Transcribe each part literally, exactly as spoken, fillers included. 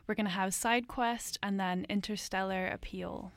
We're going to have Side Quest and then Interstellar Appeal.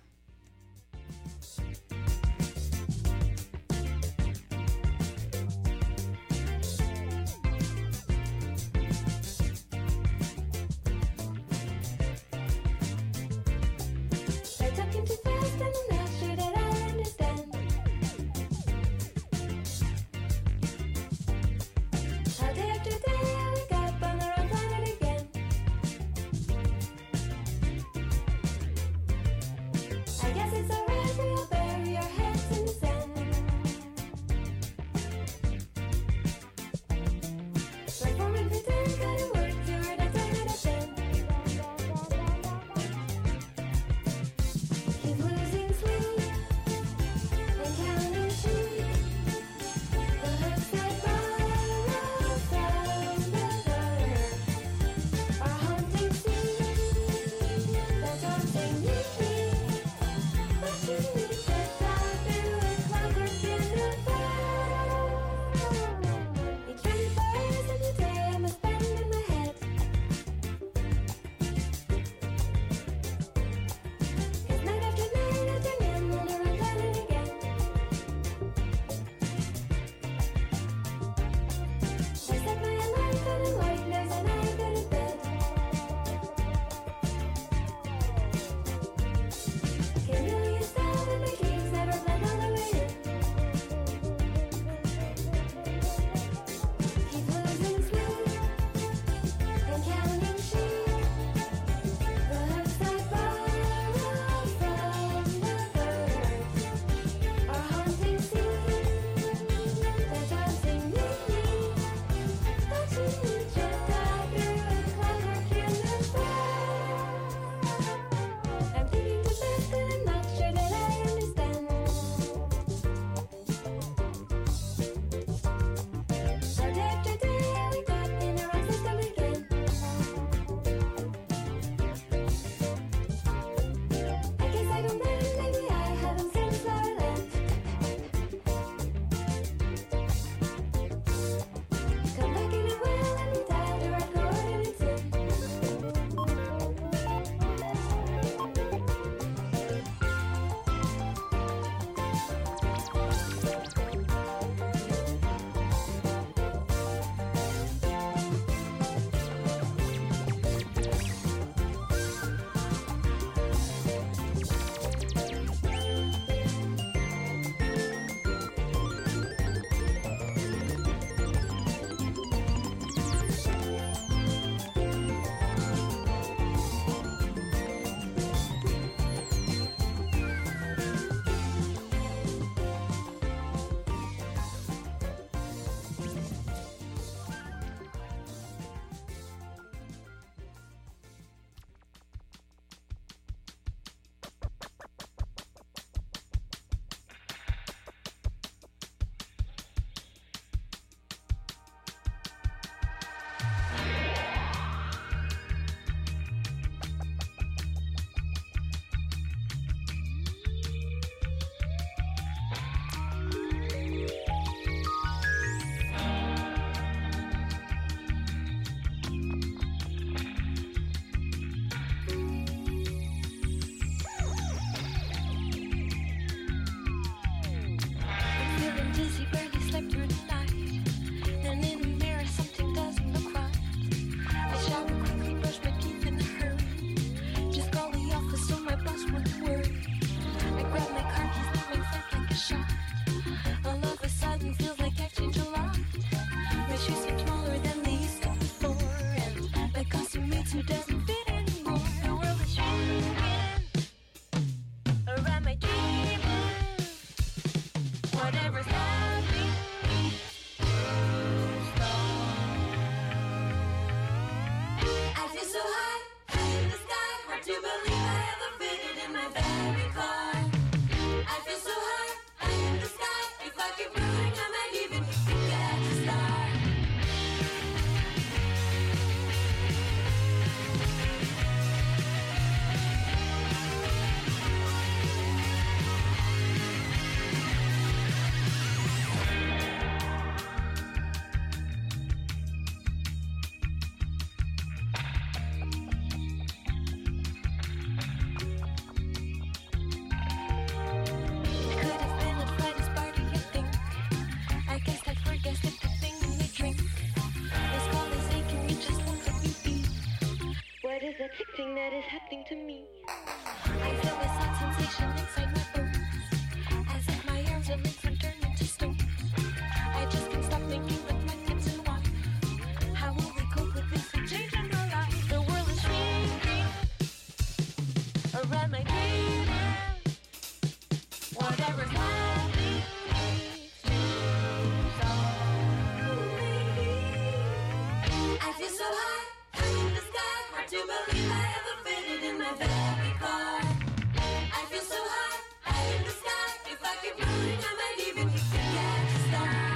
What is that ticking that is happening to me? I feel this hot sensation inside my bones, as if my arms are linked from turning to stone. I just can't stop thinking of my kids and why. How will we cope with this and change in our life? The world is shrinking around my baby. Whatever's happening seems so baby. I feel so high, high in the sky. Hard to believe I ever fitted in my very car. I feel so high, high in the sky. If I keep moving, I might even hit the gas stop.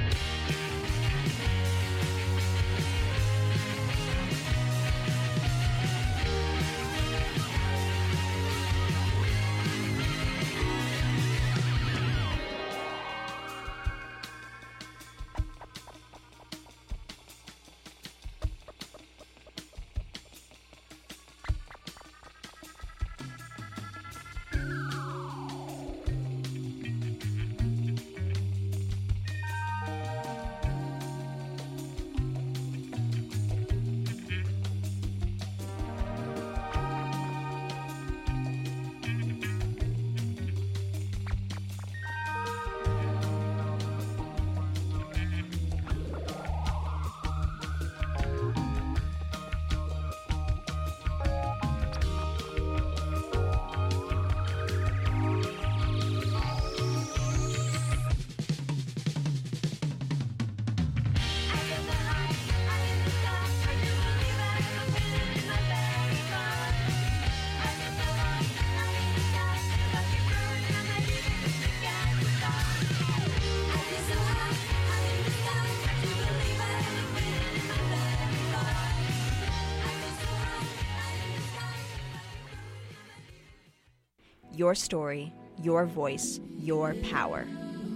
Your story, your voice, your power.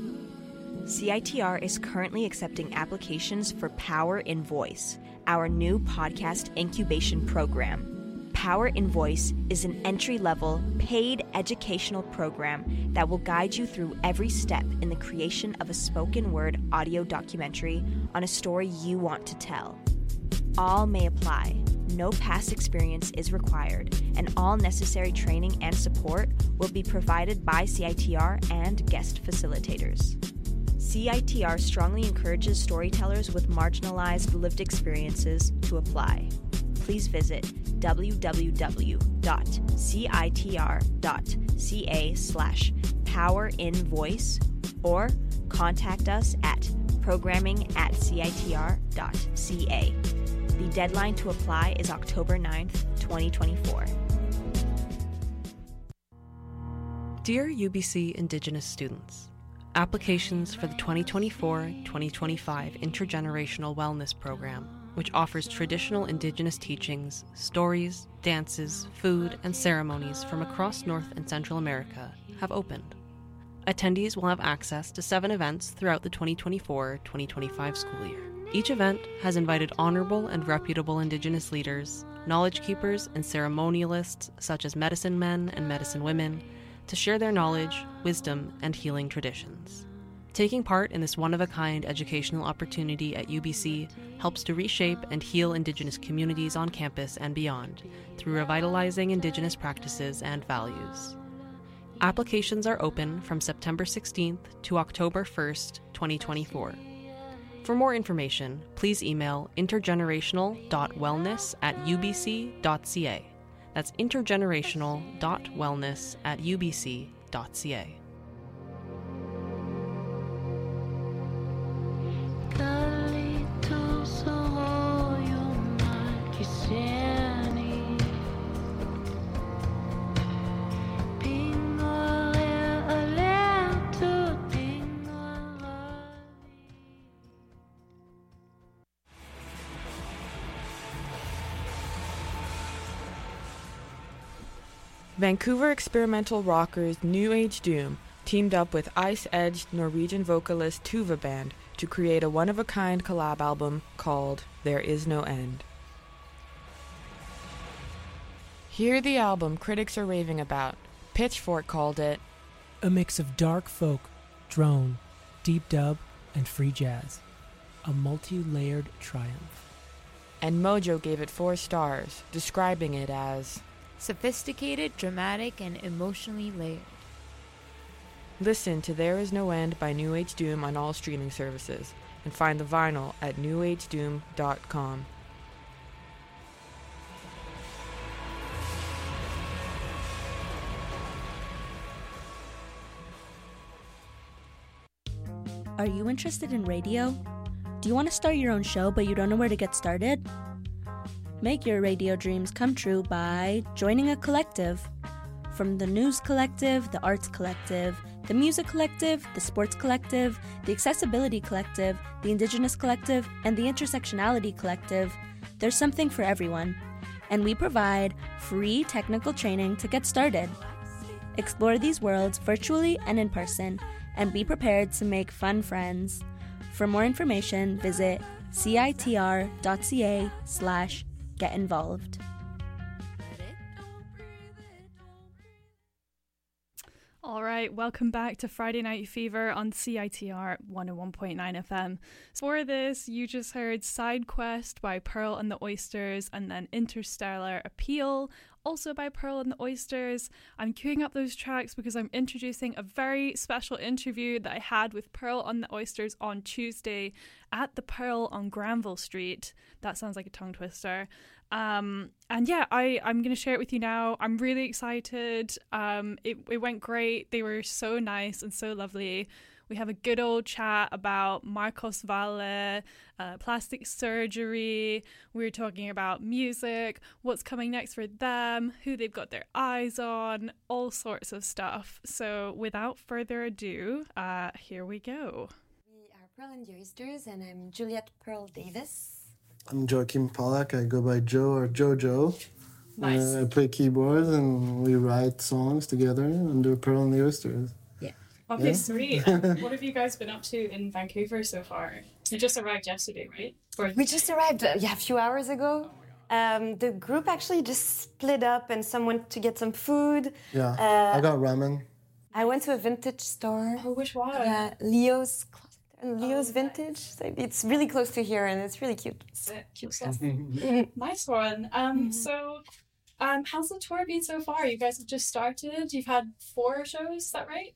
C I T R is currently accepting applications for Power in Voice, our new podcast incubation program. Power in Voice is an entry-level, paid educational program that will guide you through every step in the creation of a spoken word audio documentary on a story you want to tell. All may apply. No past experience is required, and all necessary training and support will be provided by C I T R and guest facilitators. C I T R strongly encourages storytellers with marginalized lived experiences to apply. Please visit w w w dot c i t r dot c a slash power in voice or contact us at programming at c i t r dot c a. The deadline to apply is October ninth, twenty twenty-four. Dear U B C Indigenous students, applications for the twenty twenty-four twenty twenty-five Intergenerational Wellness Program, which offers traditional Indigenous teachings, stories, dances, food, and ceremonies from across North and Central America, have opened. Attendees will have access to seven events throughout the twenty twenty-four twenty twenty-five school year. Each event has invited honorable and reputable Indigenous leaders, knowledge keepers, and ceremonialists such as medicine men and medicine women to share their knowledge, wisdom, and healing traditions. Taking part in this one-of-a-kind educational opportunity at U B C helps to reshape and heal Indigenous communities on campus and beyond through revitalizing Indigenous practices and values. Applications are open from September sixteenth to October first, twenty twenty-four. For more information, please email intergenerational dot wellness at u b c dot c a. That's intergenerational dot wellness at u b c dot c a. Vancouver experimental rockers New Age Doom teamed up with ice-edged Norwegian vocalist Tuva Band to create a one-of-a-kind collab album called There Is No End. Hear the album critics are raving about. Pitchfork called it a mix of dark folk, drone, deep dub, and free jazz. A multi-layered triumph. and Mojo gave it four stars, describing it as sophisticated, dramatic, and emotionally layered. Listen to There Is No End by New Age Doom on all streaming services, and find the vinyl at new age doom dot com. Are you interested in radio? Do you want to start your own show but you don't know where to get started? Make your radio dreams come true by joining a collective. From the News Collective, the Arts Collective, the Music Collective, the Sports Collective, the Accessibility Collective, the Indigenous Collective, and the Intersectionality Collective, there's something for everyone. And we provide free technical training to get started. Explore these worlds virtually and in person, and be prepared to make fun friends. For more information, visit citr.ca slash get involved. All right, welcome back to Friday Night Fever on C I T R one oh one point nine F M. So for this, you just heard Side Quest by Pearl and the Oysters, and then Interstellar Appeal, also by Pearl and the Oysters. I'm queuing up those tracks because I'm introducing a very special interview that I had with Pearl and the Oysters on Tuesday at the Pearl on Granville Street. That sounds like a tongue twister. Um, and yeah, I, I'm going to share it with you now. I'm really excited. Um, it, it went great. They were so nice and so lovely. We have a good old chat about Marcos Valle, uh, plastic surgery. We were talking about music, what's coming next for them, who they've got their eyes on, all sorts of stuff. So without further ado, uh, here we go. We are Pearl and the Oysters, and I'm Juliette Pearl Davis. I'm Joachim Pollack. I go by Joe or Jojo. Nice. Uh, I play keyboards and we write songs together under Pearl and the Oysters. Yeah. Okay, Yeah. sweet. And what have you guys been up to in Vancouver so far? You just arrived yesterday, right? Or We just arrived uh, yeah, a few hours ago. Um, the group actually just split up and some went to get some food. Yeah. Uh, I got ramen. I went to a vintage store. Oh, which one? Yeah, Leo's Closet. Leo's Vintage. So it's really close to here and it's really cute. Sick. Cute stuff. Nice one. Um, so, um, how's the tour been so far? You guys have just started. You've had four shows. Is that right?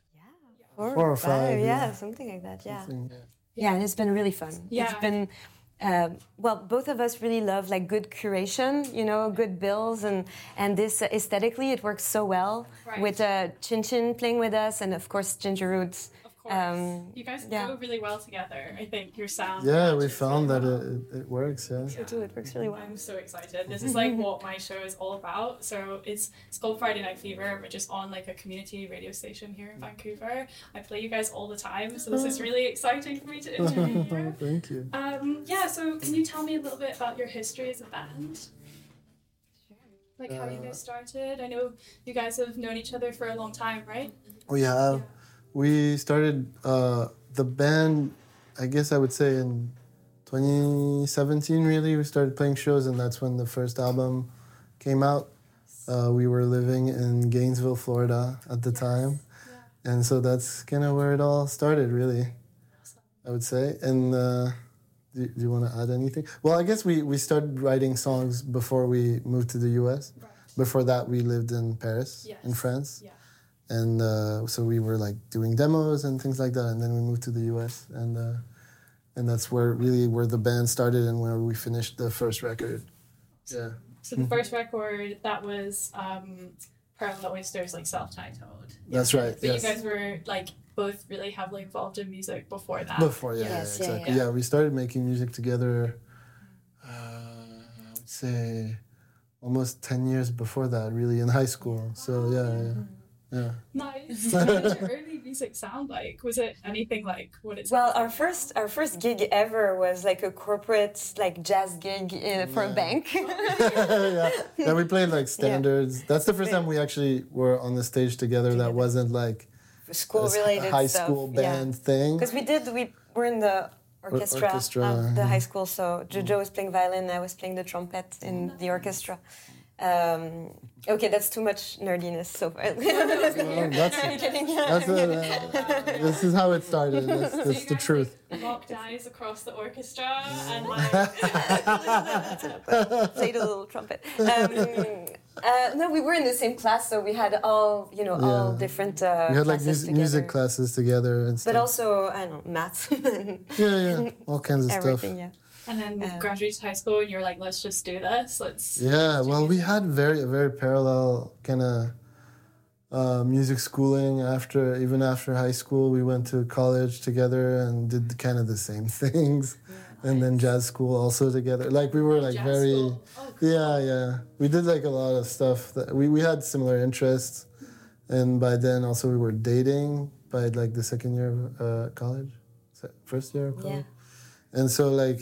Four, Four or five, yeah, yeah. something like that, yeah. Something, yeah. Yeah, and it's been really fun. Yeah. It's been, um, well, both of us really love like good curation, you know, good bills, and and this uh, aesthetically it works so well Right. with uh, Chin Chin playing with us, and of course Ginger Roots. Of course. Um, you guys yeah. go really well together. I think your sound. Yeah, we matches found really that well. it, it, it works, yeah. So too, it works really well. I'm so excited. This is like what my show is all about. So it's it's called Friday Night Fever. We're just on like a community radio station here in Vancouver. I play you guys all the time, so this is really exciting for me to interview you. Thank you. Um, yeah, so can you tell me a little bit about your history as a band? Like how you guys started? I know you guys have known each other for a long time, right? Oh, yeah. uh, We started uh, the band, I guess I would say in twenty seventeen, really. We started playing shows, and that's when the first album came out. Uh, we were living in Gainesville, Florida at the time. And so that's kind of where it all started, really, I would say. And uh, do, do you want to add anything? Well, I guess we, we started writing songs before we moved to the U S. Right. Before that, we lived in Paris, Yes. in France. Yeah. And uh, so we were like doing demos and things like that. And then we moved to the U S. And uh, and that's where really where the band started and where we finished the first record. Yeah. So the first record, that was um, Pearl and the Oysters, like self-titled. That's right. But yes. you guys were like both really heavily involved in music before that. Before, yeah, Yes, yeah, yeah, exactly. yeah. Yeah. we started making music together, uh, I would say almost ten years before that, really, in high school. So, yeah, yeah. yeah. Nice. What did your early music sound like? Was it anything like what it's Well, our first our first gig ever was like a corporate like jazz gig uh, for a bank. yeah. yeah, we played like standards. That's the first time we actually were on the stage together that wasn't like School a related high stuff. school band thing. Because we did, we were in the orchestra, orchestra, of the yeah. high school. So Jojo was playing violin, I was playing the trumpet in the orchestra. Um, okay, that's too much nerdiness so far. Well, that's I'm kidding. that's it, uh, this is how it started. That's, So that's you the guys, truth. Like, locked eyes across the orchestra and like. Played a little trumpet. Um, uh, no, we were in the same class, so we had all, you know, all Yeah. different uh, We had like classes mus- music together. classes together and stuff. But also, I don't know, maths. yeah, yeah, all kinds of stuff. Everything, yeah. And then Um, graduated high school, and you're like, let's just do this. Let's. Yeah, well, we had very a very parallel kind of uh, music schooling. After even after high school, we went to college together and did kind of the same things, and then jazz school also together. Like we were like Jazz very, school. Oh, cool. yeah, yeah. We did like a lot of stuff that we we had similar interests, and by then also we were dating by like the second year of uh, college, Se- first year of college, and so like.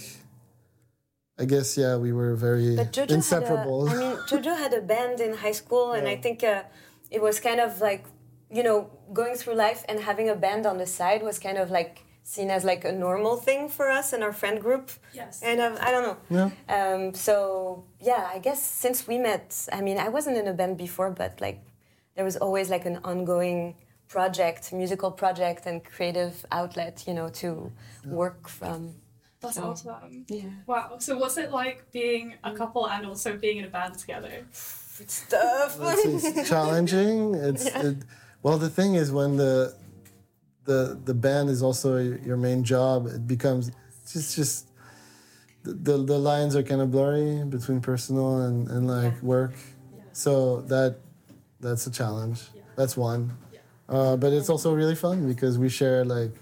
I guess, yeah, we were very But Jojo inseparable. Had a, I mean, Jojo had a band in high school, and Yeah. I think uh, it was kind of like, you know, going through life and having a band on the side was kind of like seen as like a normal thing for us and our friend group. Yes. And um, I don't know. Yeah. Um, so, yeah, I guess since we met, I mean, I wasn't in a band before, but like there was always like an ongoing project, musical project and creative outlet, you know, to work from. That's So, awesome. Yeah. Wow. So what's it like being a couple and also being in a band together? It's tough. it's, it's challenging. It's it, well, the thing is when the the the band is also your main job, it becomes just just the the, the lines are kind of blurry between personal and, and like Yeah. work. So that that's a challenge. That's one. Uh, but it's also really fun because we share like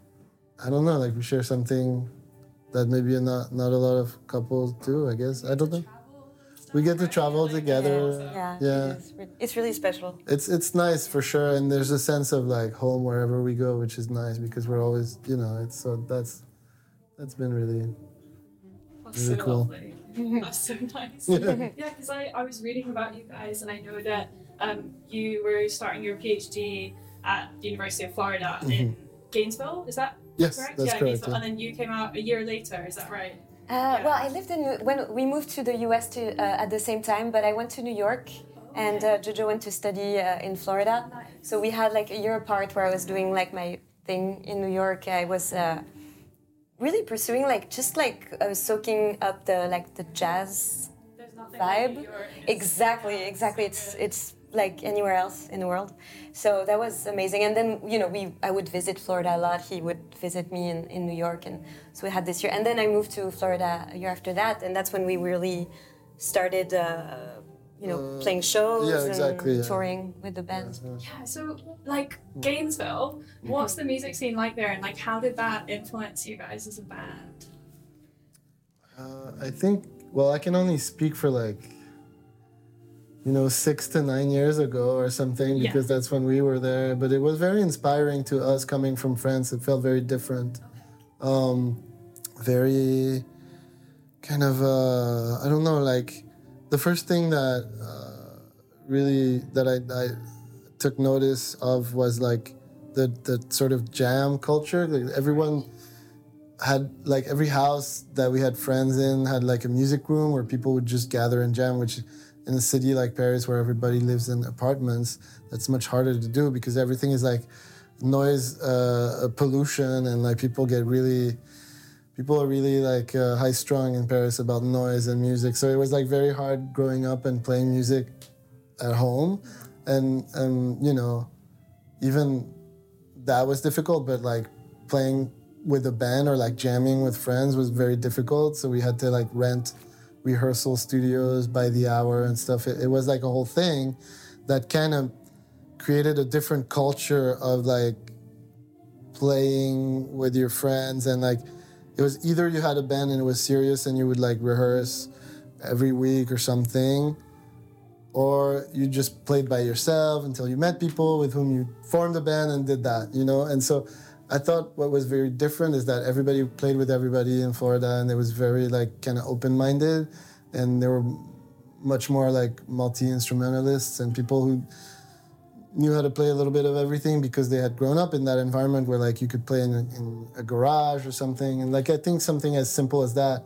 I don't know, like we share something that maybe not not a lot of couples do. I guess I don't know. We get to travel together. Yeah, Yeah. It is re- it's really special. It's it's nice for sure, and there's a sense of like home wherever we go, which is nice because we're always, you know, it's so that's that's been really That's really so cool. lovely. That's so nice. Yeah. Yeah, because I, I was reading about you guys, and I know that um, you were starting your PhD at the University of Florida in Gainesville. Is that Mm-hmm. Yes, correct? that's yeah, correct, Gainesville. yeah. And then you came out a year later. Is that right? Uh, well, I lived in when we moved to the U S to, uh, at the same time, but I went to New York, and uh, Jojo went to study uh, in Florida. So we had like a year apart where I was doing like my thing in New York. I was uh, really pursuing like just like I was soaking up the like the jazz There's nothing vibe. like New York. It's- Exactly, exactly. It's it's like anywhere else in the world. So that was amazing. And then you know we I would visit Florida a lot. He would visit me in, in New York, and so we had this year. And then I moved to Florida a year after that, and that's when we really started. Uh, you know, playing shows yeah, exactly, and yeah. touring with the band. Yeah, so like Gainesville, what's the music scene like there, and like how did that influence you guys as a band? Uh, I think, well, I can only speak for like, you know, six to nine years ago or something, Yeah. because that's when we were there. But it was very inspiring to us coming from France. It felt very different. Um, very kind of, uh, I don't know, like the first thing that uh, really, that I, I took notice of was like the, the sort of jam culture. Like everyone had like every house that we had friends in had like a music room where people would just gather and jam, which in a city like Paris where everybody lives in apartments, that's much harder to do because everything is like noise uh, pollution, and like people get really people are really like uh, high strung in Paris about noise and music. So it was like very hard growing up and playing music at home, and and you know even that was difficult, but like playing with a band or like jamming with friends was very difficult. So we had to like rent rehearsal studios by the hour and stuff. It, it was like a whole thing that kind of created a different culture of like playing with your friends. And like it was either you had a band and it was serious and you would like rehearse every week or something, or you just played by yourself until you met people with whom you formed a band and did that, you know? And so I thought what was very different is that everybody played with everybody in Florida, and it was very like kind of open-minded, and there were much more like multi-instrumentalists and people who knew how to play a little bit of everything because they had grown up in that environment where like you could play in a, in a garage or something. And like I think something as simple as that Yeah.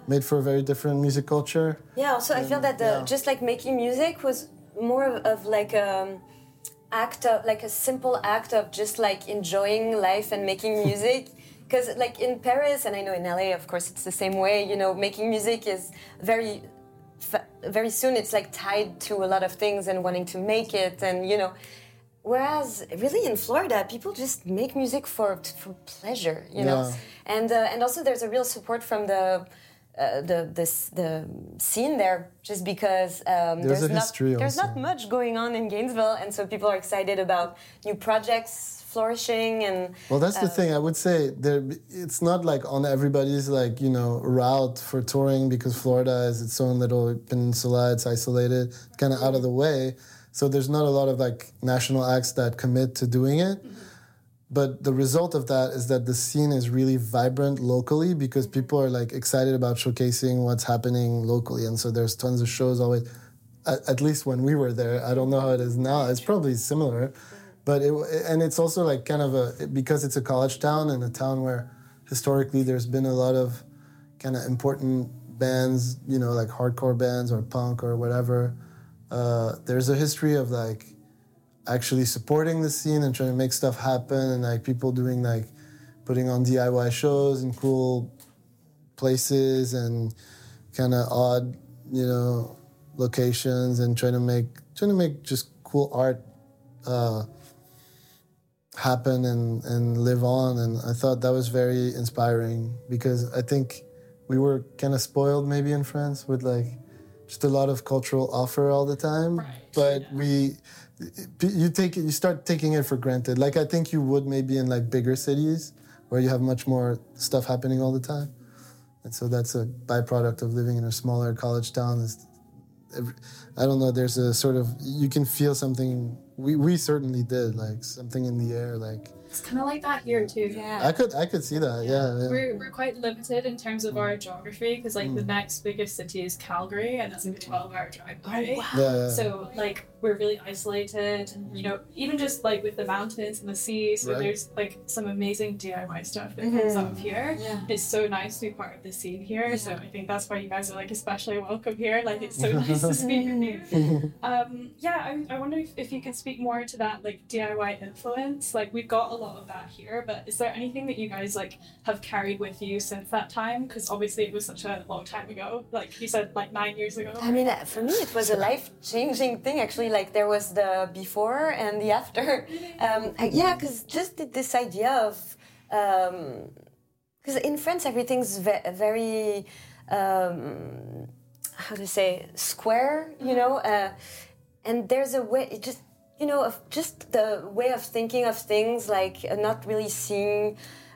made for a very different music culture. Yeah, also I feel that the, yeah. just like making music was more of, of like a act of, like a simple act of just like enjoying life and making music. Because like in Paris, and I know in L A, of course, it's the same way, you know, making music is very, very soon it's like tied to a lot of things and wanting to make it and, you know, whereas really in Florida, people just make music for for pleasure, you know, Yeah. and uh, and also there's a real support from the uh, the this the scene there, just because um, There's there's, a not history there's also. not much going on in Gainesville, and so people are excited about new projects flourishing and. Well, that's the uh, thing. I would say there. It's not like on everybody's like you know route for touring because Florida is its own little peninsula. It's isolated, kind of out of the way. So there's not a lot of like national acts that commit to doing it. But the result of that is that the scene is really vibrant locally because people are like excited about showcasing what's happening locally, and so there's tons of shows always. At, at least when we were there, I don't know how it is now. It's probably similar, but it and it's also like kind of a because it's a college town and a town where historically there's been a lot of kind of important bands, you know, like hardcore bands or punk or whatever. Uh, there's a history of like actually supporting the scene and trying to make stuff happen and like people doing like putting on D I Y shows in cool places and kind of odd, you know, locations and trying to make trying to make just cool art uh, happen and, and live on. And I thought that was very inspiring because I think we were kind of spoiled maybe in France with like just a lot of cultural offer all the time. Right. But yeah. we, you take it, you start taking it for granted. Like I think you would maybe in like bigger cities where you have much more stuff happening all the time. And so that's a byproduct of living in a smaller college town. Is, I don't know, there's a sort of, you can feel something, we, we certainly did, like something in the air, like. It's kind of like that here too. Yeah. I could I could see that, yeah. yeah, yeah. We're, we're quite limited in terms of our geography because like mm. the next biggest city is Calgary and that's like a twelve hour drive away. Oh, wow. Yeah, yeah. So like we're really isolated and you know, even just like with the mountains and the sea, so right. there's like some amazing D I Y stuff that Mm-hmm. comes out of here. Yeah. It's so nice to be part of the scene here. Yeah. So I think that's why you guys are like especially welcome here. Like it's so nice to speak with you. Um, yeah, I, I wonder if, if you can speak more to that like D I Y influence. Like we've got a lot of that here. But is there anything that you guys like have carried with you since that time? Because obviously it was such a long time ago. Like you said, like nine years ago. I mean, for me, it was a life-changing thing. Actually, like there was the before and the after. Um, I, yeah, because just this idea of because um, in France everything's ve- very um, how to say square, you know, uh, and there's a way it just. You know, of just the way of thinking of things, like uh, not really seeing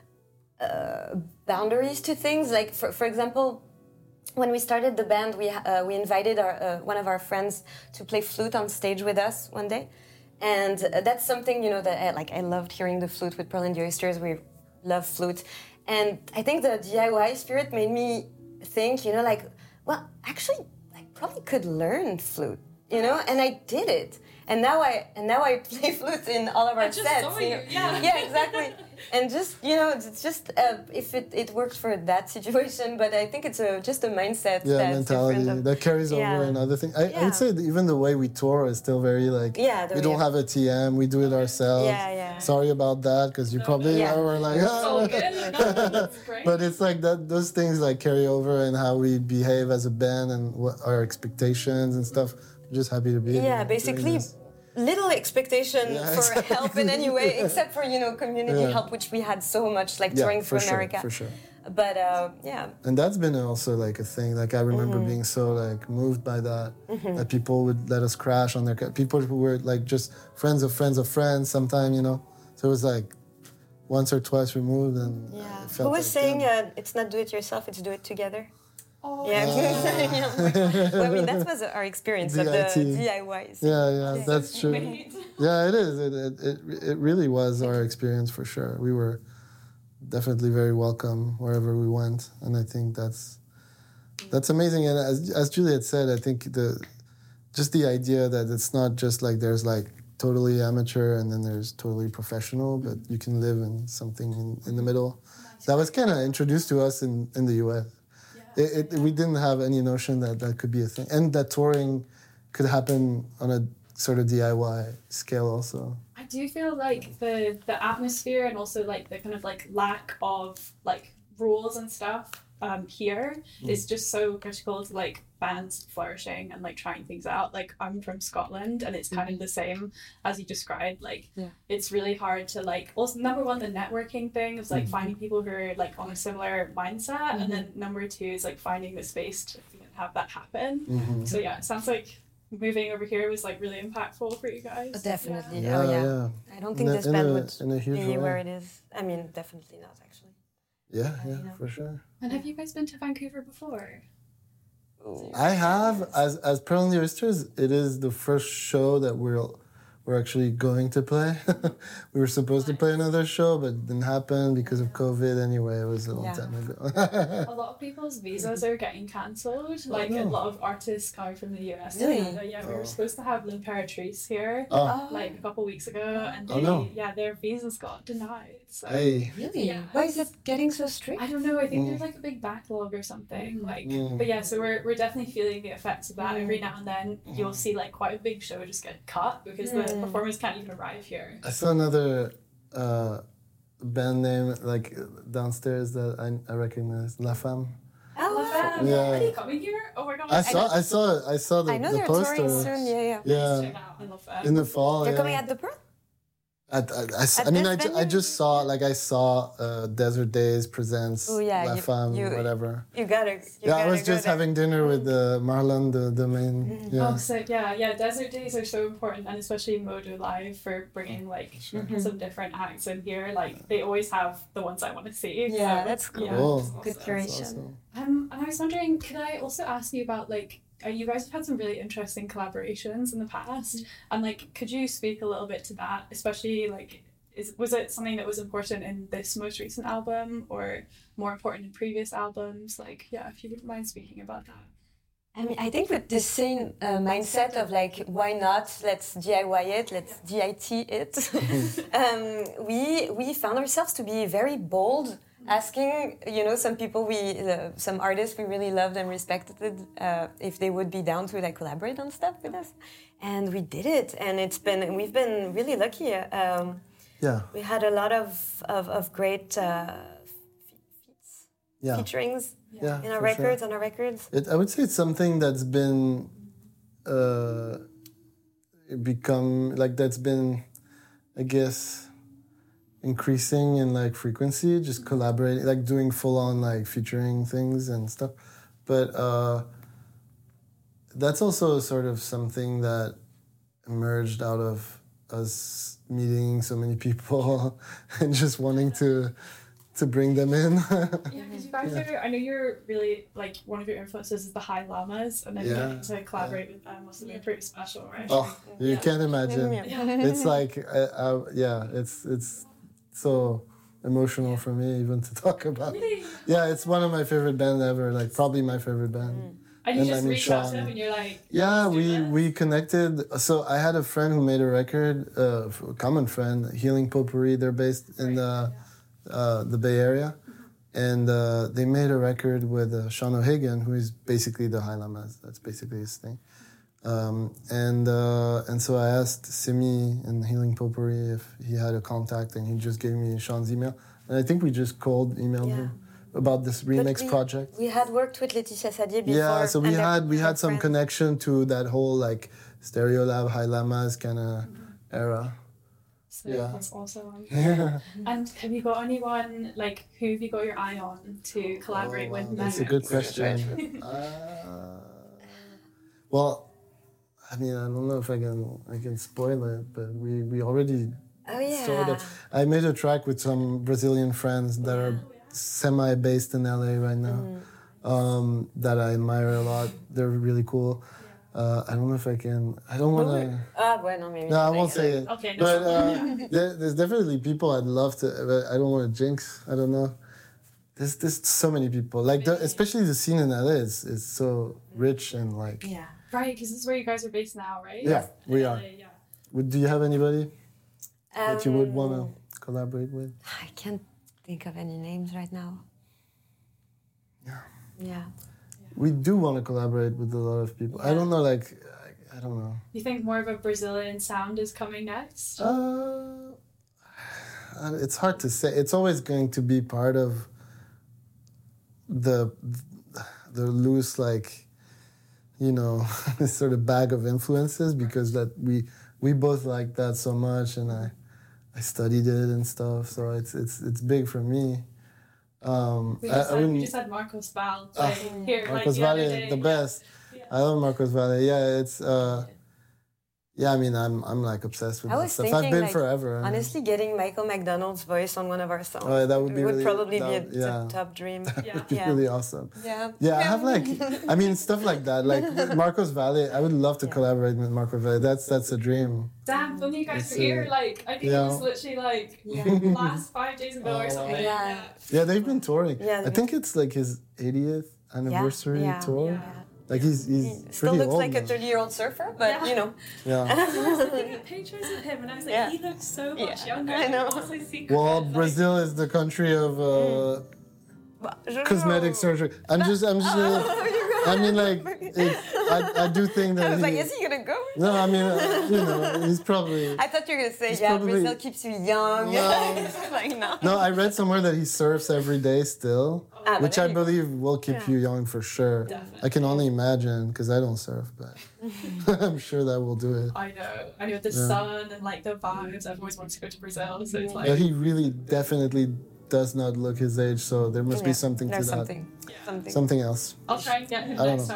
uh, boundaries to things. Like, for for example, when we started the band, we uh, we invited our uh, one of our friends to play flute on stage with us one day, and uh, that's something you know that I, like I loved hearing the flute with Pearl and the Oysters. We love flute, and I think the D I Y spirit made me think, you know, like, well, actually, I probably could learn flute, you know, and I did it. And now I and now I play flute in all of our I just sets. saw You you. know? Yeah. yeah, exactly. And just you know, it's just uh, if it, it works for that situation, but I think it's a just a mindset. Yeah, that's mentality of, that carries yeah. over and other things. I, Yeah. I would say that even the way we tour is still very like. Yeah, the we way don't of- have a T M. We do it ourselves. Yeah, yeah. Sorry about that because you probably Yeah. were like. It's Ah. all good. No, that's great. But it's like that; those things like carry over and how we behave as a band and what our expectations and stuff. I'm just happy to be here. Yeah, doing basically. this. Little expectation Yeah, for exactly. help in any way, except for you know community Yeah. help, which we had so much, like Yeah, touring for through sure, America. for sure. But uh, yeah, And that's been also like a thing. Like I remember Mm-hmm. being so like moved by that, that people would let us crash on their ca- people who were like just friends of friends of friends. Sometime, you know, so it was like once or twice removed, and yeah. it Who felt was like, saying yeah. uh, it's not do it yourself, it's do it together? Oh, Yeah, yeah. Well, I mean that was our experience of the D I T. D I Ys. Yeah, yeah, that's true. Yeah, it is. It, it it it really was our experience for sure. We were definitely very welcome wherever we went, and I think that's that's amazing. And as as Juliette said, I think the just the idea that it's not just like there's like totally amateur and then there's totally professional, but you can live in something in, in the middle. That was kind of introduced to us in, in the U S. It, it, we didn't have any notion that that could be a thing, and that touring could happen on a sort of D I Y scale also. I do feel like the the atmosphere and also like the kind of like lack of like rules and stuff um here mm. is just so critical to like bands flourishing and like trying things out. Like I'm from Scotland and it's kind mm-hmm. of the same as you described. Like yeah. it's really hard to like also number one the networking thing is like mm-hmm. finding people who are like on a similar mindset mm-hmm. and then number two is like finding the space to have that happen. Mm-hmm. So yeah, it sounds like moving over here was like really impactful for you guys. Oh, definitely. Yeah, oh yeah. yeah. I don't think in this a, band a, would be way. where it is. I mean, definitely not actually. Yeah, yeah, you know. for sure. And have you guys been to Vancouver before? I have. As as Pearl and the Oysters, it is the first show that we're we're actually going to play. We were supposed nice. to play another show, but it didn't happen because of COVID. Anyway, it was a long yeah. time ago. A lot of people's visas are getting cancelled. Like oh, no. a lot of artists coming from the U S. Really? To Canada. Yeah, we were oh. supposed to have L'Imperatrice here oh. like a couple weeks ago, and they, oh, no. yeah, their visas got denied. So. Hey. Really? Yeah. Why is it getting so strict? I don't know. I think mm. there's like a big backlog or something. Like, mm. but yeah, so we're we're definitely feeling the effects of that. Mm. Every now and then, you'll see like quite a big show just get cut because mm. the performers can't even arrive here. I saw another uh, band name like downstairs that I, I recognize, La Femme. Oh, La Femme. Yeah. Are they coming here? Oh my god! I saw I saw I saw the, I know the they're poster. touring soon. Yeah, yeah. Yeah. Check out, I love that. In the fall. They're yeah. coming at the Pearl. At, at, I, At I mean, this I, ju- I venue? just saw, like, I saw uh, Desert Days presents Oh, yeah, La you- Femme, you- whatever. You gotta. You Yeah, I gotta was go just there. having dinner with uh, Marlon, the, the main. Yeah. Oh, sick! Yeah, yeah. Desert Days are so important, and especially Mojo Live for bringing like Mhm. some different acts in here. Like they always have the ones I want to see. Yeah, so, that's cool. yeah. Cool. Good That's curation. awesome. Um, and I was wondering, could I also ask you about like, uh, you guys have had some really interesting collaborations in the past, and like, could you speak a little bit to that, especially like. Is, was it something that was important in this most recent album or more important in previous albums? Like, yeah, if you wouldn't mind speaking about that. I mean, I think with the same uh, mindset of like, why not? Let's D I Y it. Let's D I T it. um, we we found ourselves to be very bold, asking you know some people we uh, some artists we really loved and respected uh, if they would be down to like collaborate on stuff with us, and we did it. And it's been we've been really lucky. Um, Yeah. We had a lot of of, of great uh, feats, Yeah. featurings Yeah, in our for records, sure. on our records. It, I would say it's something that's been uh, become like that's been, I guess, increasing in like frequency. Just collaborating, like doing full on like featuring things and stuff. But uh, that's also sort of something that emerged out of us meeting so many people and just wanting to to bring them in. Yeah, because you guys Yeah. are, I know you're really, like, one of your influences is the High Llamas, and then Yeah, getting to collaborate with them must have been pretty special, right? Oh, you Yeah. can't imagine. Yeah. It's like, uh, uh, yeah, it's it's so emotional for me even to talk about. Really? Yeah, it's one of my favorite bands ever. Like probably my favorite band. And you And just I mean, reached out to Sean. them and you're like, Yeah, let's do we this. we connected. So I had a friend who made a record, uh, a common friend, Healing Potpourri. They're based in the uh, the Bay Area, and uh, they made a record with uh, Sean O'Hagan, who is basically the High Llamas. That's basically his thing. Um, and uh, and so I asked Simi in Healing Potpourri if he had a contact, and he just gave me Sean's email. And I think we just called, emailed Yeah. him about this But remix we, project. We had worked with Laetitia Sadier before. Yeah, so we and they're- had we they're had some friends. connection to that whole like Stereolab, High Llamas kind of era. So Yeah. that's awesome. Yeah. And have you got anyone, like, who have you got your eye on to collaborate Oh, with wow, that's a now? good question. uh, well, I mean, I don't know if I can I can spoil it, but we we already Oh yeah. sort of. I made a track with some Brazilian friends that are semi based in L A right now. Mm. Um, that I admire a lot. They're really cool. Uh, I don't know if I can. I don't want to. Ah, well, no, maybe. No, I not. won't say it. Okay, no. But uh, there, there's definitely people I'd love to. But I don't want to jinx. I don't know. There's there's so many people. Like the, especially the scene in L A is is so rich and like. Yeah. Right, because this is where you guys are based now, right? Yeah, we are. Uh, yeah. Would do you have anybody that you would Um, want to collaborate with? I can't think of any names right now. Yeah. we do want to collaborate with a lot of people. I don't know, like, I, I don't know. You think more of a Brazilian sound is coming next? Uh, it's hard to say. It's always going to be part of the the loose, like, you know, sort of bag of influences, because that we we both like that so much, and I I studied it and stuff. So it's it's it's big for me. Um, we, I, just I had, we just had Marcos Val play uh, here. Marcos like, the, Valle, the best. Yeah. I love Marcos Valle. Yeah, it's. Uh, Yeah, I mean, I'm I'm like obsessed with I that was stuff. thinking, I've been like, forever. honestly, getting Michael McDonald's voice on one of our songs. Oh, that would be would really, probably be a that, yeah. top dream. That Yeah. would be yeah. really awesome. Yeah. Yeah, I have like, I mean, stuff like that. Like Marcos Valle, I would love to yeah. collaborate with Marcos Valle. That's that's a dream. Damn, when you guys it's were here, a, like, I think yeah. it was literally like yeah. last five days ago or something. Yeah. Yeah, yeah they've been touring. Yeah, I think it's like his eightieth anniversary yeah. tour. Yeah. Like he's he's he still pretty looks old like now. a thirty-year-old surfer, but yeah. you know. Yeah. And I was looking at pictures of him, and I was like, Yeah. he looks so much Yeah. younger. I know. Also secret, Well, like, Brazil is the country of uh, mm. cosmetic surgery. I'm just I'm just. Really, I mean, like, it, I I do think that. I was he, like, is he gonna go? No, I mean, uh, you know, he's probably. I thought you were gonna say, He's yeah, probably- Brazil keeps you young. No. like, no. No, I read somewhere that he surfs every day still, Ah, which but I there you believe will keep Yeah. you young for sure. Definitely. I can only imagine because I don't surf, but I'm sure that will do it. I know. I know the Yeah. sun and like the vibes. I've always wanted to go to Brazil, so it's like. But he really definitely does not look his age, so there must be Yeah, something to there's that. something. Something. Something else. I'll try and get him I don't next know.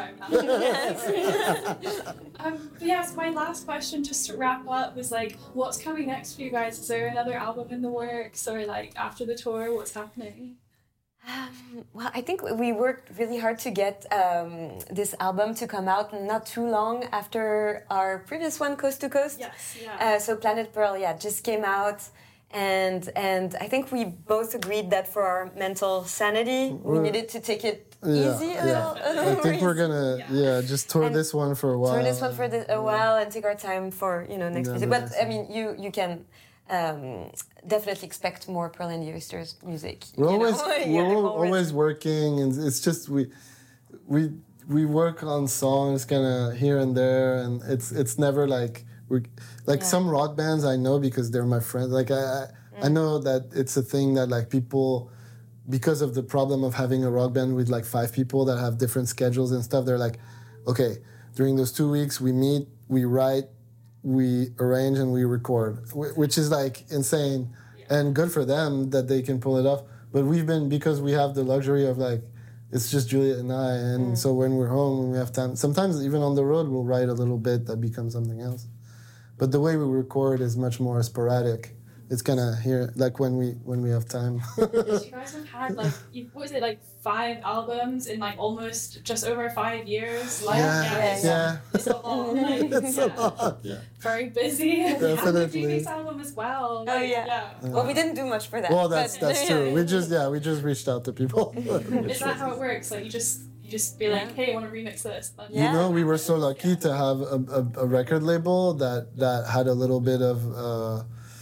time. um, but yes, my last question, just to wrap up, was like, what's coming next for you guys? Is there another album in the works, or like after the tour, what's happening? Um, well, I think we worked really hard to get um, this album to come out not too long after our previous one, Coast to Coast. Yes, yeah. Uh, so Planet Pearl, yeah, just came out. And and I think we both agreed that for our mental sanity, we We're- needed to take it Yeah, easy a yeah. little. a I little think we're easy. gonna yeah, just tour And this one for a while. Tour this one for the, a while and take our time for, you know, next Yeah, music. the But next I mean, you you can um, definitely expect more Pearl and the Oysters music. We're you always know? we're Yeah, al- always. always working, and it's just we we we work on songs kind of here and there, and it's it's never like we like Yeah. some rock bands I know because they're my friends. Like I I, I know that it's a thing that like people, because of the problem of having a rock band with like five people that have different schedules and stuff, they're like, okay, during those two weeks we meet, we write, we arrange, and we record, wh- which is like insane and good for them that they can pull it off. But we've been, because we have the luxury of like, it's just Juliet and I, and so when we're home, when we have time, sometimes even on the road, we'll write a little bit that becomes something else. But the way we record is much more sporadic. It's kind of here, like when we when we have time. Because you guys have had like, you, what is it, like five albums in like almost just over five years? Like, Yeah, it's, yeah. it's a lot. Like, It's a yeah. lot, yeah. Very busy. And the Definitely. previous album as well. Oh Like, yeah. Well, we didn't do much for that. Well, that's but- that's true. We just yeah, we just reached out to people. Is that how it works? Like you just you just be like, hey, I want to remix this. Then- You know, we were so lucky to have a, a, a record label that that had a little bit of. Uh,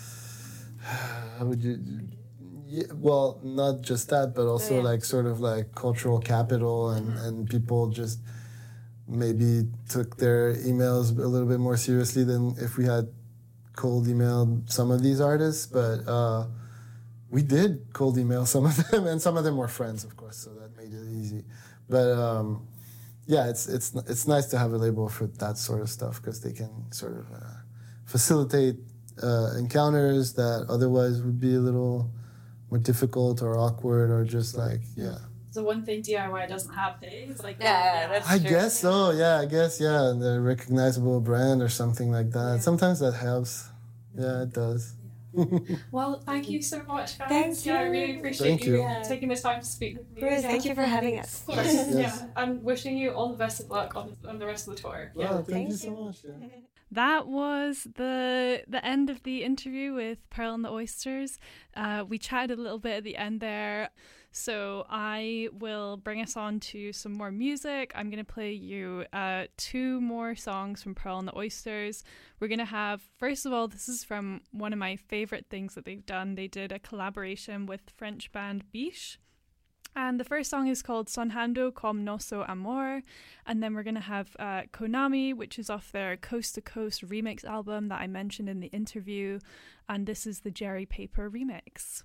how would you? Yeah, well, not just that, but also Yeah. like sort of like cultural capital, and and people just maybe took their emails a little bit more seriously than if we had cold emailed some of these artists. But uh, we did cold email some of them, and some of them were friends, of course, so that made it easy. But um, yeah, it's it's it's nice to have a label for that sort of stuff because they can sort of uh, facilitate uh, encounters that otherwise would be a little more difficult or awkward or just like yeah. So one thing D I Y doesn't have is like Yeah, that's I true. guess so. Yeah, I guess yeah. The recognizable brand or something like that. Sometimes that helps. Yeah, it does. Well, thank you so much, guys. Thank yeah, I you. really appreciate Thank you, you. uh, taking this time to speak with me. Bruce, Yeah. thank you for having us. Of course. Yes. Yeah, I'm wishing you all the best of luck on, on the rest of the tour. Yeah. Wow, thank, you so much. Yeah. That was the the end of the interview with Pearl and the Oysters. Uh, we chatted a little bit at the end there. So I will bring us on to some more music. I'm going to play you uh, two more songs from Pearl and the Oysters. We're going to have, first of all, this is from one of my favorite things that they've done. They did a collaboration with French band Biche. And the first song is called Sonhando com Nosso Amor. And then we're going to have uh, Konami, which is off their Coast to Coast remix album that I mentioned in the interview. And this is the Jerry Paper remix.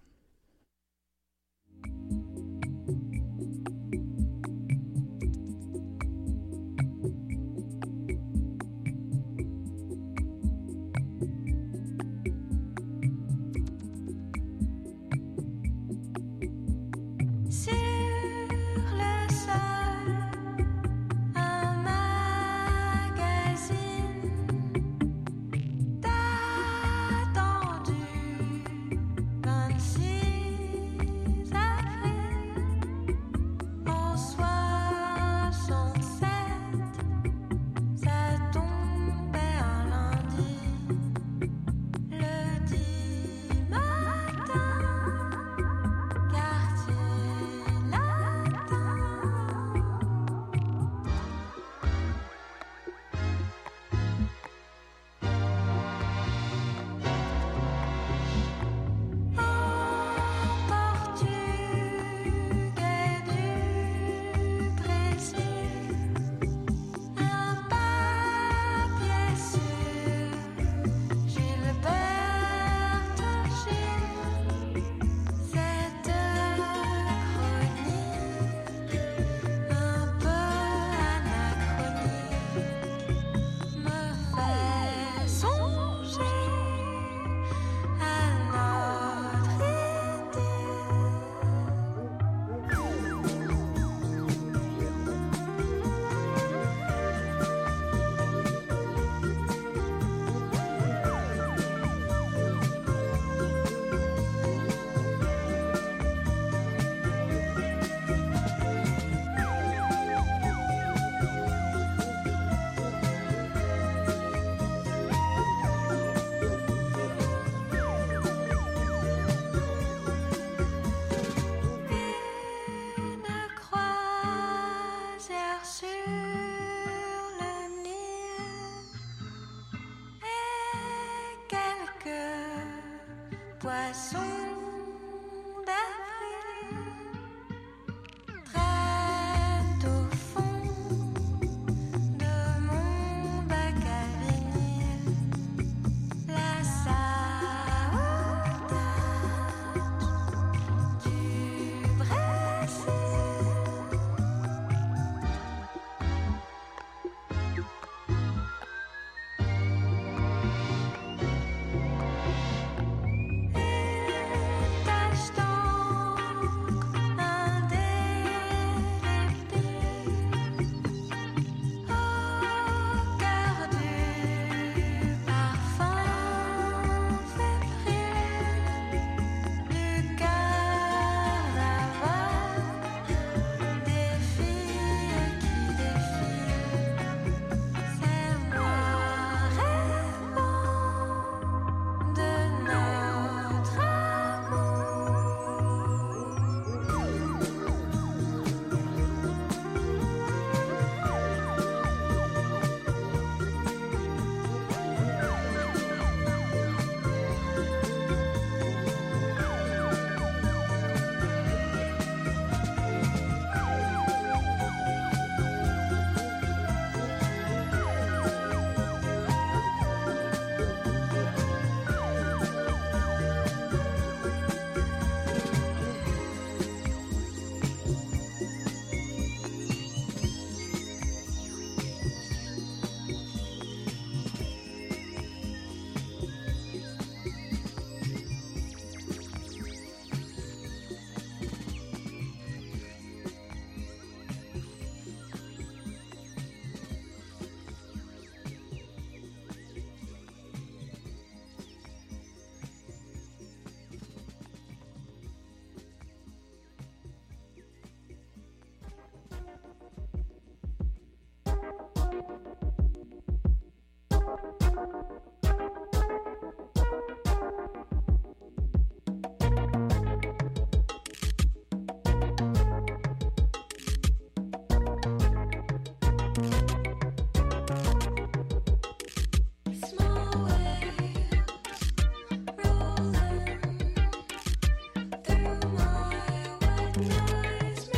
Through my wet noise.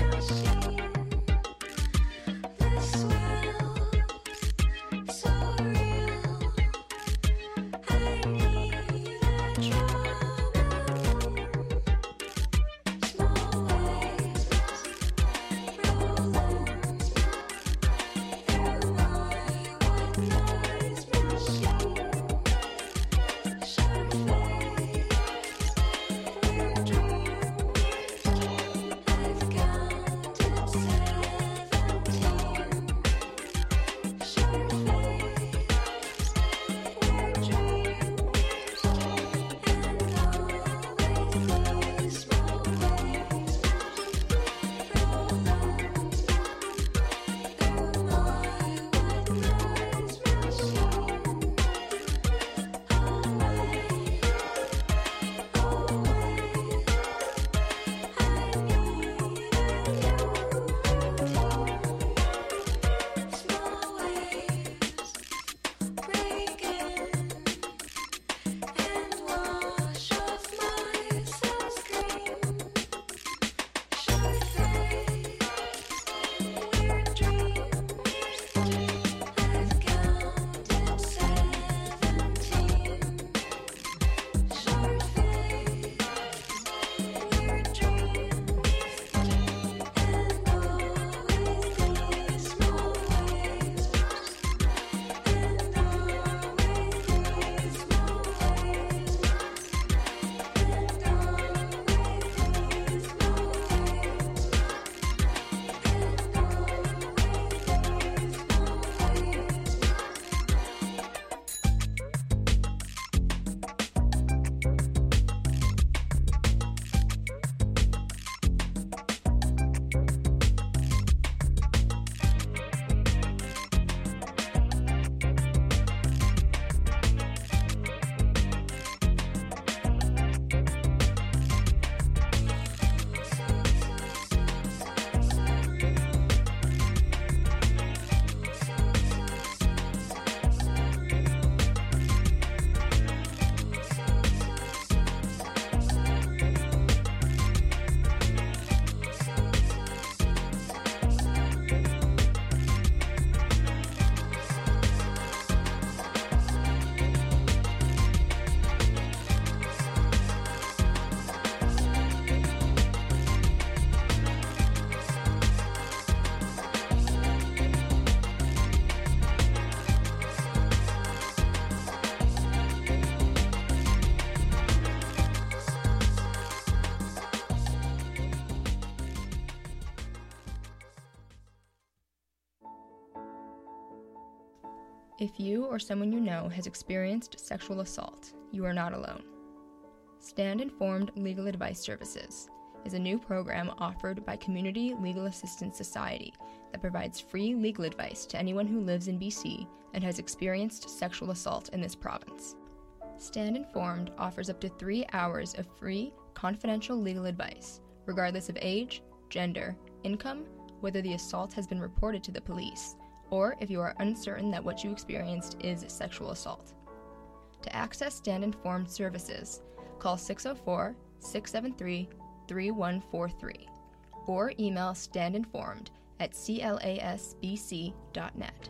If you or someone you know has experienced sexual assault, you are not alone. Stand Informed Legal Advice Services is a new program offered by Community Legal Assistance Society that provides free legal advice to anyone who lives in B C and has experienced sexual assault in this province. Stand Informed offers up to three hours of free, confidential legal advice, regardless of age, gender, income, whether the assault has been reported to the police, or if you are uncertain that what you experienced is sexual assault. To access Stand Informed services, call six oh four, six seven three, three one four three or email standinformed at c l a s b c dot net.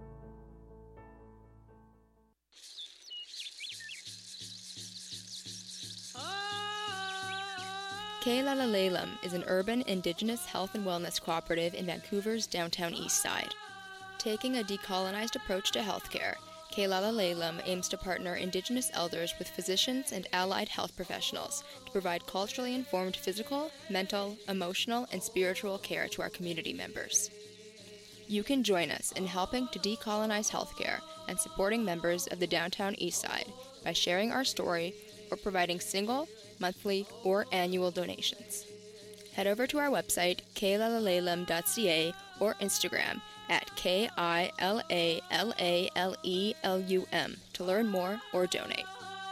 Keilalalalem is an urban Indigenous health and wellness cooperative in Vancouver's downtown east side. Taking a decolonized approach to healthcare, Keilalalalem aims to partner Indigenous elders with physicians and allied health professionals to provide culturally informed physical, mental, emotional, and spiritual care to our community members. You can join us in helping to decolonize healthcare and supporting members of the downtown east side by sharing our story or providing single, monthly, or annual donations. Head over to our website, keilalalalem dot c a, or Instagram at K I L A L A L E L U M to learn more or donate.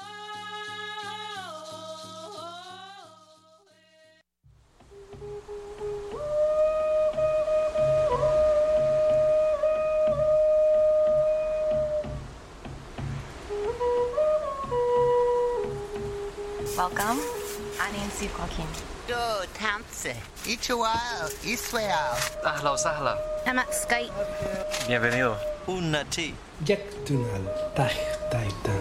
Welcome. Nancy Joaquin. Do Tamse. Ichuao. Iswao. Ahla وسهلا. I'm at Skype. Bienvenido. Unati. Yaktunal. Taj Taitan.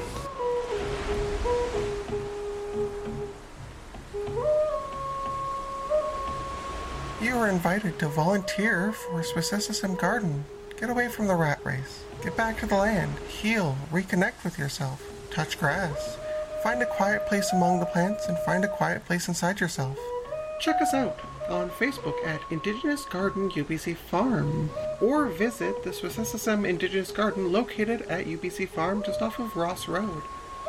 You are invited to volunteer for Swissessism Garden. Get away from the rat race. Get back to the land. Heal. Reconnect with yourself. Touch grass. Find a quiet place among the plants and find a quiet place inside yourself. Check us out on Facebook at Indigenous Garden U B C Farm, or visit the Swissessism Indigenous Garden located at U B C Farm just off of Ross Road.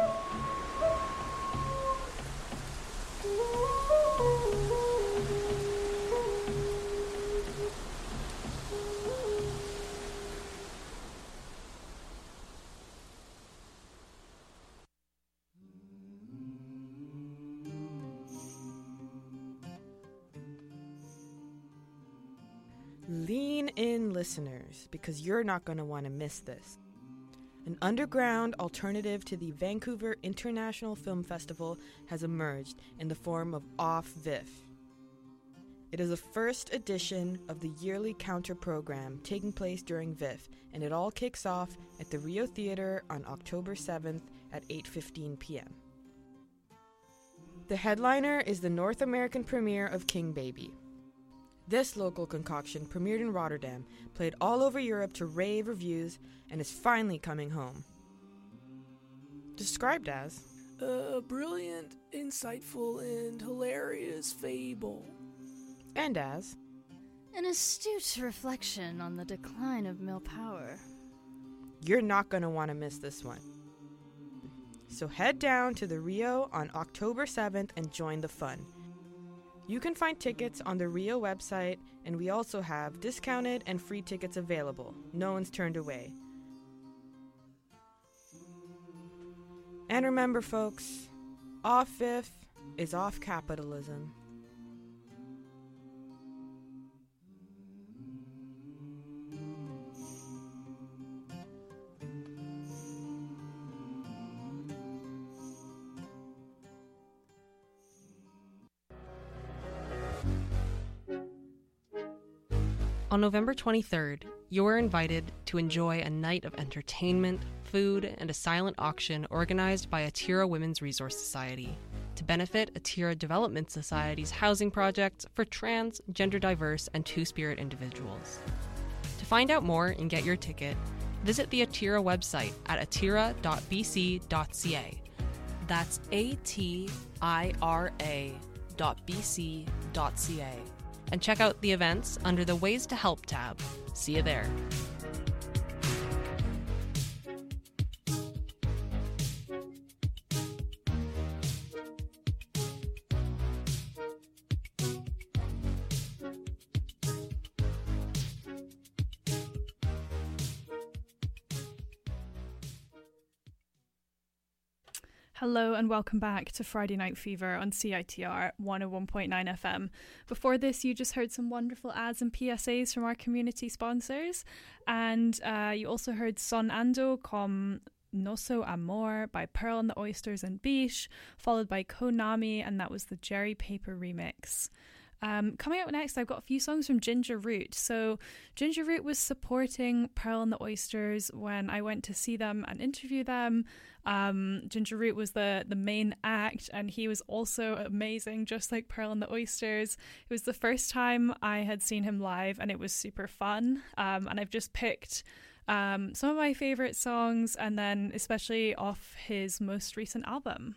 Lean in, listeners, because you're not going to want to miss this. An underground alternative to the Vancouver International Film Festival has emerged in the form of Off V I F. It is the first edition of the yearly counter program taking place during V I F, and it all kicks off at the Rio Theatre on October seventh at eight fifteen p.m. The headliner is the North American premiere of King Baby. This local concoction premiered in Rotterdam, played all over Europe to rave reviews, and is finally coming home. Described as a brilliant, insightful, and hilarious fable. And as an astute reflection on the decline of male power. You're not going to want to miss this one. So head down to the Rio on October seventh and join the fun. You can find tickets on the Rio website, and we also have discounted and free tickets available. No one's turned away. And remember, folks, Off V I F is off capitalism. On November twenty-third, you're invited to enjoy a night of entertainment, food, and a silent auction organized by Atira Women's Resource Society to benefit Atira Development Society's housing project for trans, gender diverse, and two-spirit individuals. To find out more and get your ticket, visit the Atira website at atira dot b c dot c a. That's A T I R A dot B C dot C A. And check out the events under the Ways to Help tab. See you there. Hello and welcome back to Friday Night Fever on C I T R one oh one point nine F M. Before this, you just heard some wonderful ads and P S As from our community sponsors. And uh, you also heard Son Ando com Nosso Amor by Pearl and the Oysters and Biche, followed by Konami, and that was the Jerry Paper remix. Um, coming up next, I've got a few songs from Ginger Root. So Ginger Root was supporting Pearl and the Oysters when I went to see them and interview them. Um, Ginger Root was the, the main act, and he was also amazing, just like Pearl and the Oysters. It was the first time I had seen him live, and it was super fun. Um, and I've just picked um, some of my favourite songs, and then especially off his most recent album.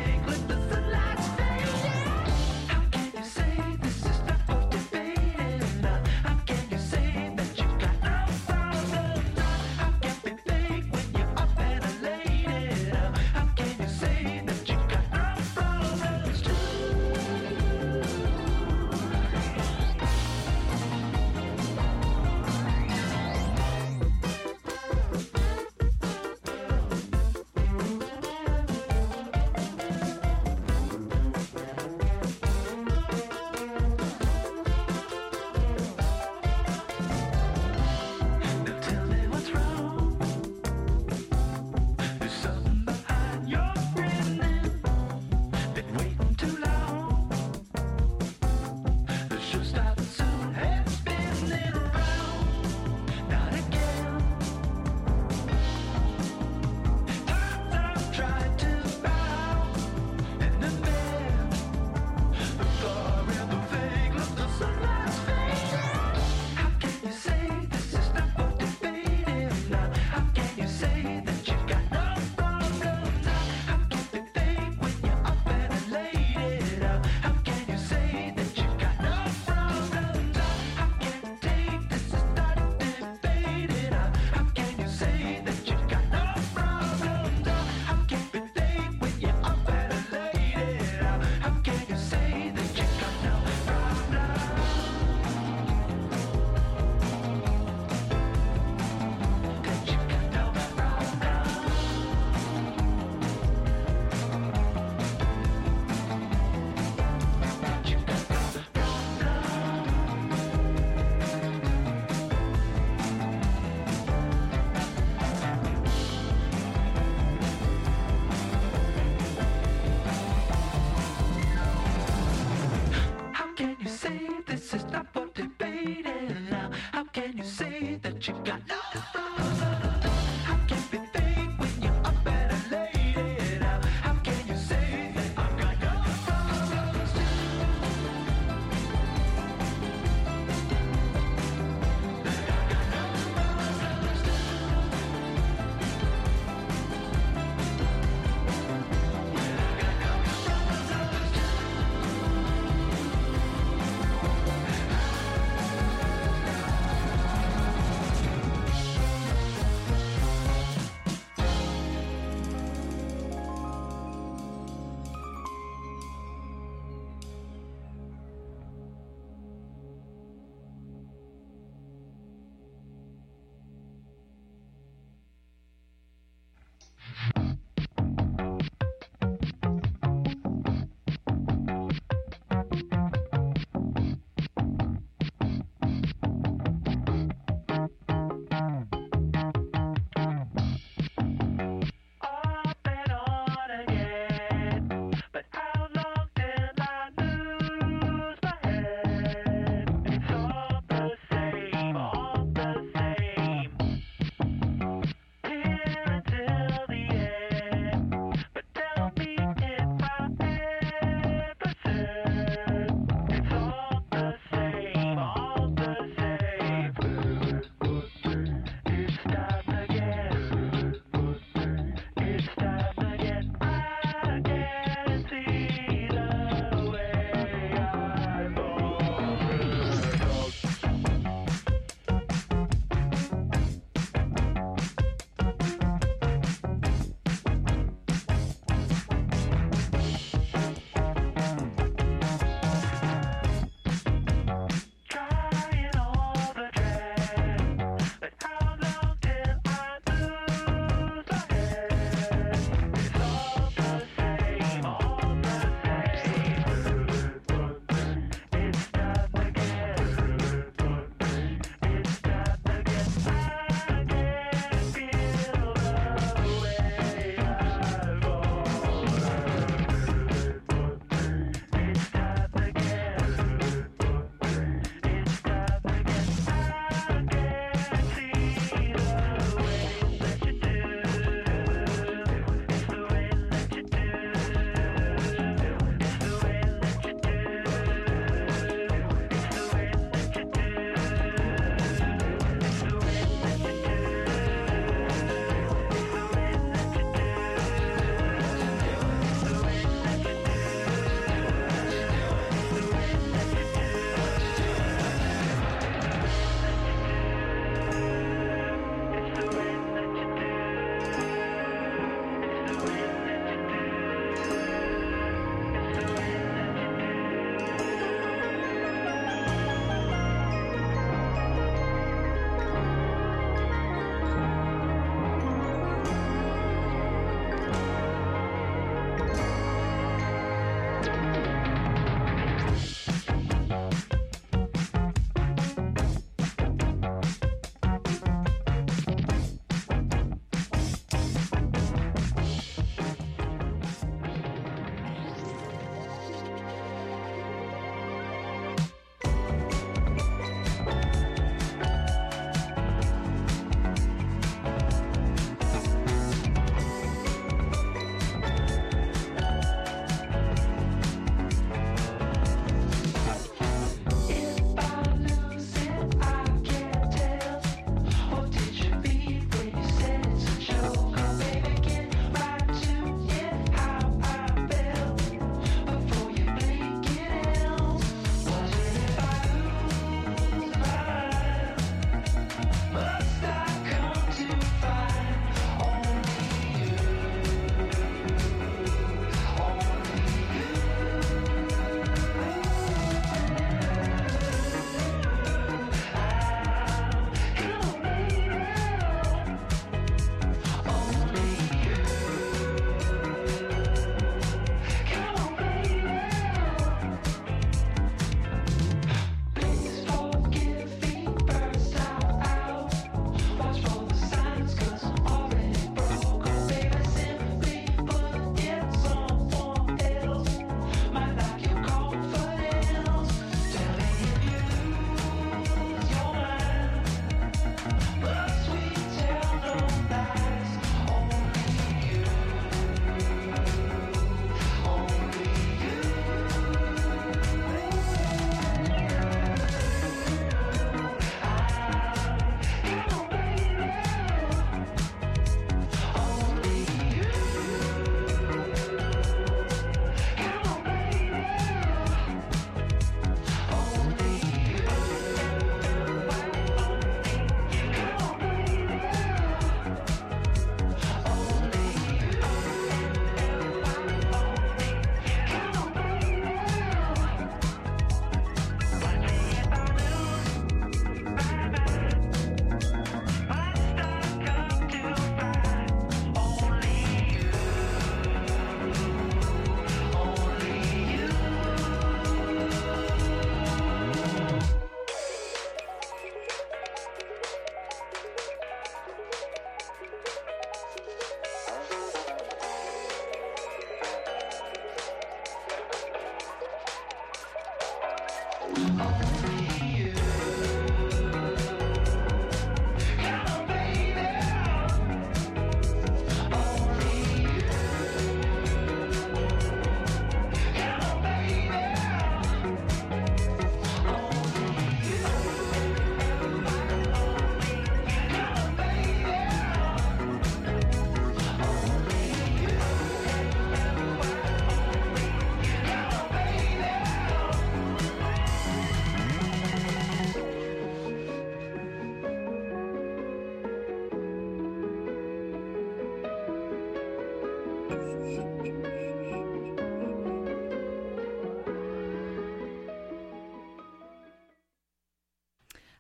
Say this is not for debate.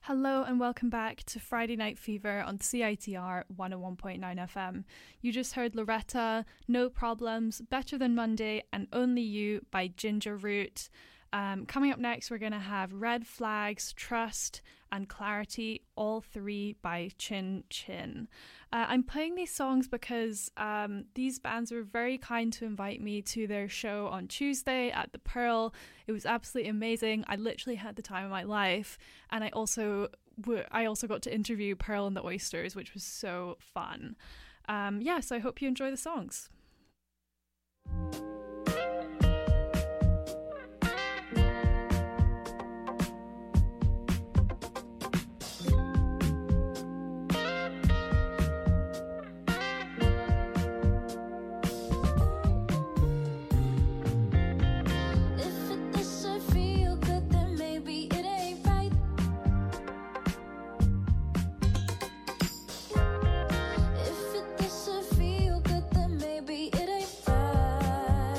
Hello and welcome back to Friday Night Fever on C I T R one oh one point nine F M. You just heard Loretta, No Problems, Better Than Monday, and Only You by Ginger Root. Um, coming up next, we're going to have Red Flags, Trust, and Clarity, all three by Chin Chin. Uh, I'm playing these songs because um, these bands were very kind to invite me to their show on Tuesday at the Pearl. It was absolutely amazing. I literally had the time of my life, and I also w- I also got to interview Pearl and the Oysters, which was so fun. Um, yeah, so I hope you enjoy the songs. If it doesn't feel good, then maybe it ain't right.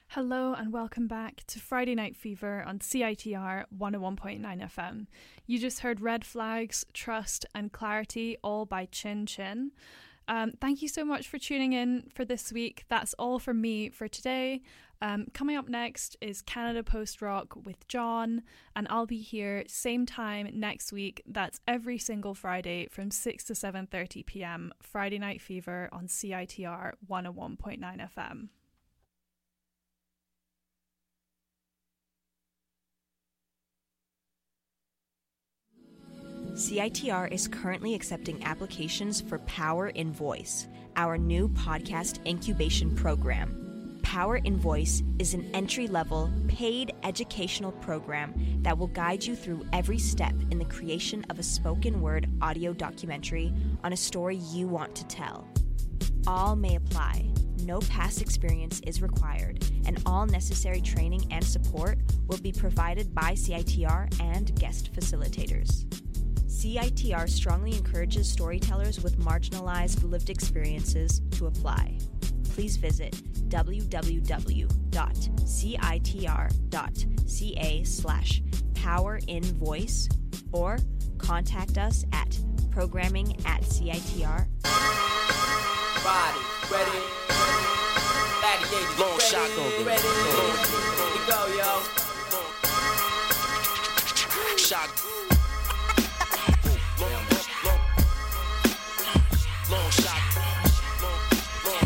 Hello and welcome back to Friday Night Fever on C I T R one oh one point nine F M. You just heard Red Flags, Trust and Clarity, all by Chin Chin. Um, thank you so much for tuning in for this week. That's all from me for today. Um, coming up next is Canada Post Rock with John, and I'll be here same time next week. That's every single Friday from six to seven thirty p.m. Friday Night Fever on C I T R one oh one point nine F M. C I T R is currently accepting applications for Power in Voice, our new podcast incubation program. Power in Voice is an entry-level, paid educational program that will guide you through every step in the creation of a spoken word audio documentary on a story you want to tell. All may apply. No past experience is required, and all necessary training and support will be provided by C I T R and guest facilitators. C I T R strongly encourages storytellers with marginalized lived experiences to apply. Please visit w w w dot c i t r dot c a slash power in voice or contact us at programming at C I T R. Body, ready, gladiators, long ready, shot, ready, ready, ready to go, yo. Shot. Long shot, long, long,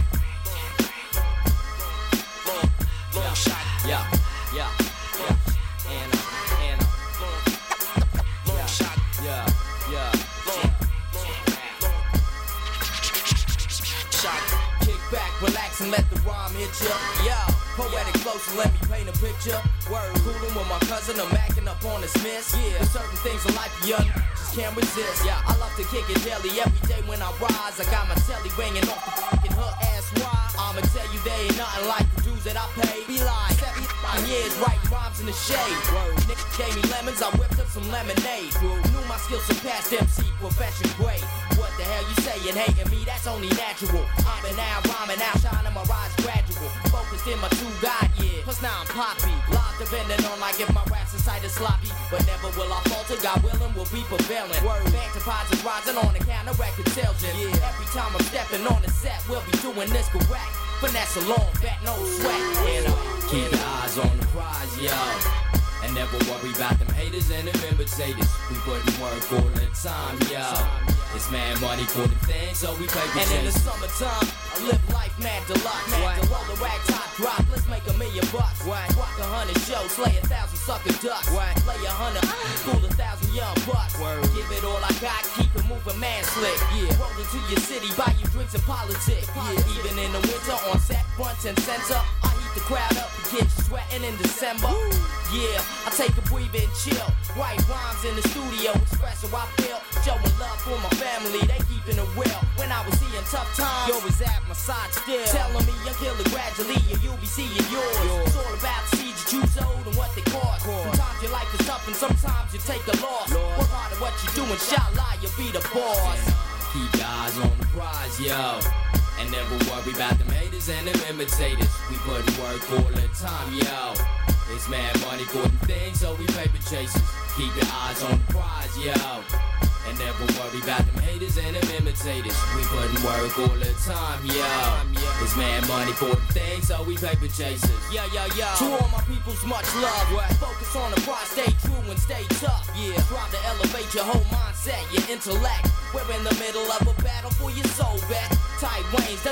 long, long shot, yeah, yeah, yeah, and and long shot, yeah, yeah, long, shot. Kick back, relax, and let the rhyme hit ya. Yeah, poetic flow, so let me paint a picture. Word, coolin' with my cousin, I'm acting up on the Smiths. Yeah, there's certain things in life you just can't resist. Yeah, I love to kick it daily, every day when I rise. I got my telly ringing off the fucking hook. Ass why? I'ma tell you there ain't nothing like the dues that I pay. Be like seventy-five years writing rhymes in the shade. Word, nigga gave me lemons, I whipped up some lemonade. Knew my skills surpassed M C profession grade. What the hell you saying, hating me? That's only natural. I've been out rhyming, out shining, my rise gradual. Focused in my two God, yeah. Plus now I'm poppy. Live depending on like if my raps inside is sloppy. But never will I falter, God willing will be prevailing. Word, bank deposits rising on the counter, record sales. Yeah, every time I'm stepping on the set, we'll be doing this correct. Finesse along, back, no sweat. And uh, keep your eyes on the prize, yo. And never worry about them haters and them imitators. We put in work all the time, yo. It's mad money for the thing, so we pay for And in the summertime, I live life mad deluxe. Mad to roll the rag top drop, let's make a million bucks. What? Rock a hundred shows, slay a thousand sucker ducks. What? Lay a hundred, school a thousand young bucks. Word. Give it all I got, keep it moving man slick. Yeah. Roll into your city, buy you drinks and politics. Yeah. Even in the winter, on set, fronts and center, I heat the crowd up and get you sweating in December. Woo. Yeah, I take a breather and chill. Write rhymes in the studio, express how I feel. Showing love for my family, they keeping it real. When I was seeing tough times, you always at my side still. Telling me I'm killing gradually, and you'll be seeing yours. yours. It's all about the seeds you choose old and what they cost. Sometimes your life is tough and sometimes you take a loss. Lord. What part of what you do, inshallah, you'll be the boss. Keep your eyes on the prize, yo. And never worry about them haters and them imitators. We put in work all the time, yo. It's mad money for the things, so we paper chasers. Keep your eyes on the prize, yo. And never worry about them haters and them imitators. We put in work all the time, yo. It's mad money for the things, so we paper chasers. Yeah, yeah, yeah. To all my peoples, much love. What? Focus on the prize, stay true and stay tough. Yeah. Try to elevate your whole mindset, your intellect. We're in the middle of a battle for your soul, bet. Tight Wayne's, the